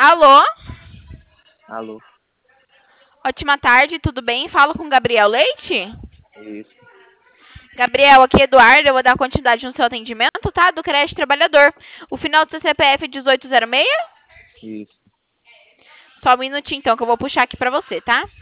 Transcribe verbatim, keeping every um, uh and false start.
Alô? Alô, Ótima tarde, tudo bem? Falo com Gabriel Leite? isso, Gabriel, aqui é Eduardo, eu vou dar continuidade no seu atendimento, tá? Do Creche Trabalhador. O final do seu C P F é dezoito zero seis? isso. Só um minutinho então que eu vou puxar aqui pra você, tá?